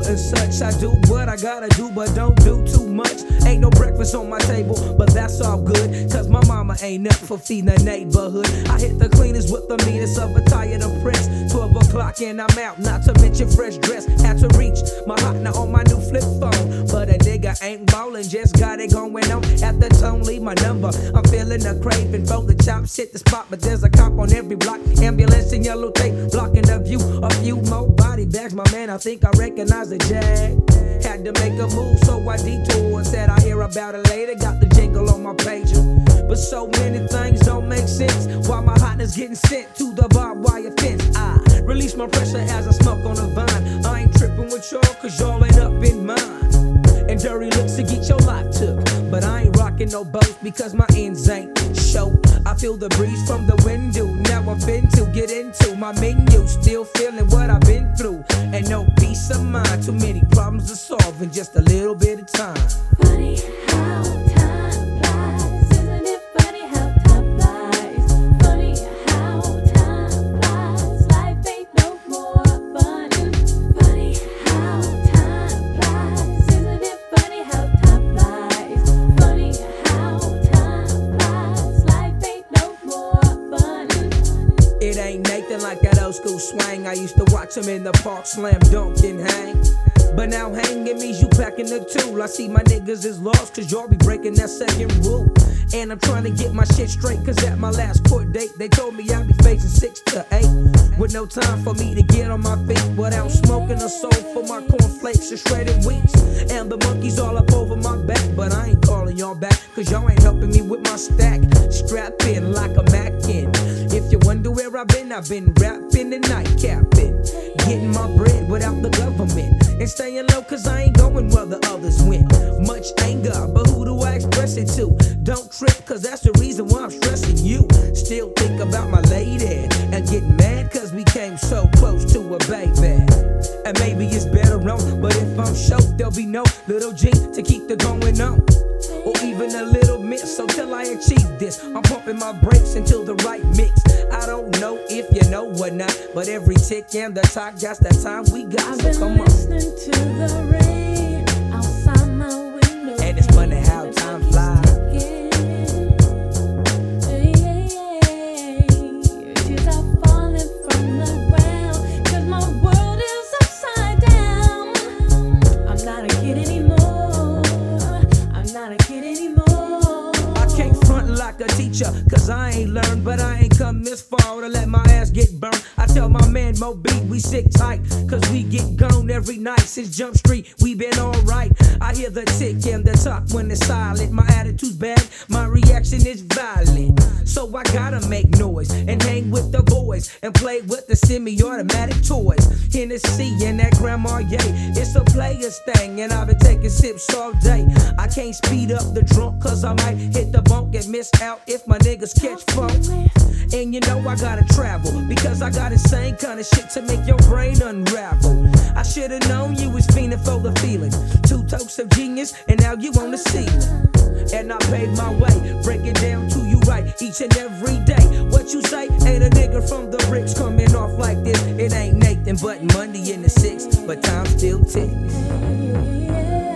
and such. I do what I gotta do, but don't do too much. Ain't no breakfast on my table, but that's all good, cause my mama ain't up for feeding the neighborhood. I hit the cleaners with the meanest of a tired oppressed. 12 o'clock and I'm out, not to mention fresh dress. Had to reach my hotline on my new flip phone, but a nigga ain't ballin', just got it going on. At the tone, leave my number. I'm feeling a craving for the chops, hit the spot, but there's a cop on every block. Ambulance and yellow tape blocking the view. A few more body bags, my man, I think I recognize the Jag. Had to make a move, so I detoured. Said I hear about it later, got the jingle on my pager. But so many things don't make sense. Why my hotness getting sent to the barbed wire fence? I release my pressure as I smoke on the vine. I ain't tripping with y'all, cause y'all ain't up in mine. And dirty looks to get your life took, but I ain't rocking no boats because my ends ain't show. I feel the breeze from the window. Now I'm fin to get into my menu. Still feeling what I've been through, and no peace of mind. Too many problems to solve in just a little bit of time. Funny how time flies, isn't it funny how time flies? Funny how time flies, life ain't no more fun. Funny how time flies, isn't it funny how time flies? Funny how time flies, life ain't no more fun. It ain't Nathan like that old school swang. I used to watch him in the park slam dunk and hang. But now hanging means you packing the tool. I see my niggas is lost cause y'all be breaking that second rule. And I'm trying to get my shit straight, cause at my last court date they told me I'd be facing 6 to 8 with no time for me to get on my feet without smoking a soul for my cornflakes and shredded wheats. And the monkeys all up over my back, but I ain't calling y'all back cause y'all ain't helping me with my stack. Strapped in like a Mackin. If you wonder where I've been rapping and nightcapping, getting my bread without the government, and staying low cause I ain't going where the others went. Much anger, but who do I express it to? Don't trip cause that's the reason why I'm stressing you. Still think about my lady and get mad cause we came so close to a baby. And maybe it's better on, but if I'm short there'll be no little G to keep the going on, or even a little miss. So till I achieve this, I'm pumping my brakes until the right mix. I don't know if you know or not, but every tick and the talk, that's the time we got. So come on. Listening to the rain outside my window, And it's funny how time flies. Tears are falling from the ground, cause my world is upside down. I'm not a kid anymore. I'm not a kid anymore. I can't front like a teacher, cause I ain't learned, but I ain't come this far to let my ass get burned. I tell my man Mo B we sick tight, cause we get gone every night. Since Jump Street we been alright. I hear the tick and the talk when it's silent. My attitude's bad, my reaction is violent. So I gotta make noise and hang with the boys and play with the semi-automatic toys. Hennessy and that Grandma Ye, it's a player's thing, and I've been taking sips all day. I can't speed up the drunk cause I might hit the bunk and miss out if my niggas catch funk. And you know I gotta travel because I got insane kind of shit to make your brain unravel. I should've known you was fiending for the feeling. 2 totes of genius and now you on the ceiling. And I paved my way, break it down to you right each and every day. What you say? Ain't a nigga from the bricks coming off like this. It ain't Nathan but Monday in the 6, but time still ticks.